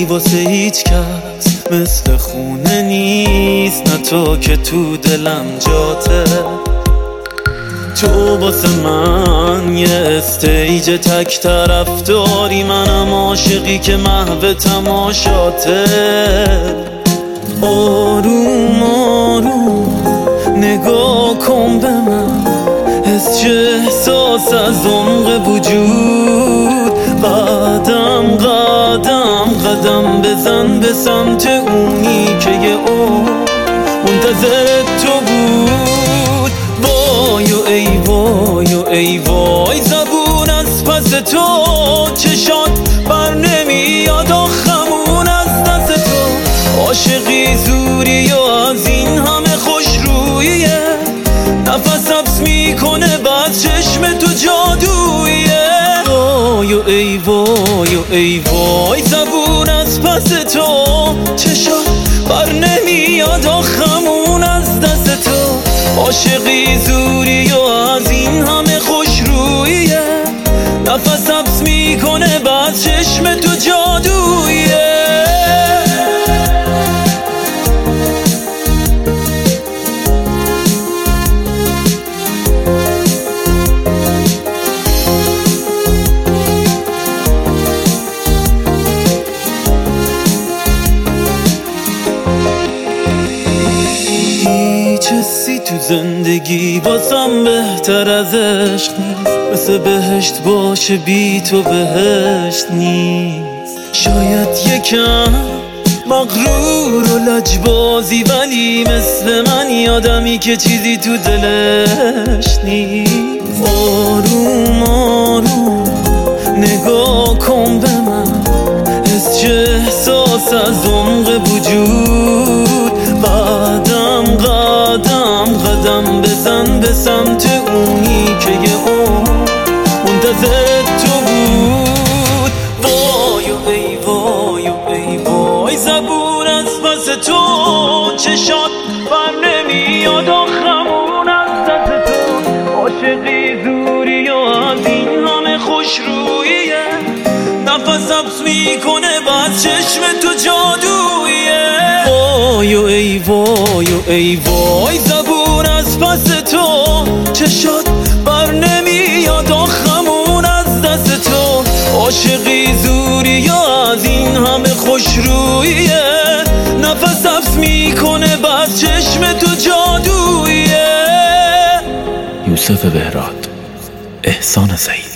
دیگری واسه هیچ کس مثل خونه نیست، نه تو که تو دلم جاته. تو واسه من یه استیج تک طرف داری، منم عاشقی که محو تماشاته. آروم آروم نگاه کن به من، حس چه احساس از عمق وجود. قدم قدم قدم بزن به سمت اونی که یه منتظر تو بود. وای و ای وای و ای وای، زبون از پس تو چشات بر نمیاد، آخمون از دست تو. عاشقی زوری و از این همه خوش رویه، نفس حبس میکنه بعد چشم تو جادویه. وای و ای وای و ای وای، زبون از پس تو چشات بر نمیاد، آخمون از دست تو. عاشقی زوری و از این همه خوش رویه، نفس حبس میکنه بعد چشم تو جادویه. چیزی تو زندگی واسم بهتر از عشق نیست، مثل بهشت باشه بی تو بهشت نیست. شاید یکم مغرور و لجبازی، ولی مثل من یادمی که چیزی تو دلش نیست. آروم آروم نگاه کن به من، حس چه احساس از عمق وجود. قدم قدم قدم بزن به سمت اونی که یه منتظر تو بود. وای و ای وای و ای وای، زبون از پس تو چشات بر نمیاد، آخمون از دست تو. عاشقی زوری و از این همه خوش رویه، نفس حبس میکنه بعد چشم تو جادویه. وای و ای وای و ای وای، زبون از پس تو چشات بر نمیاد، آخمون از دست تو. عاشقی زوری و از این همه خوش رویه، نفس حبس میکنه بعد چشم تو جادویه. یوسف بهراد، احسان سعید.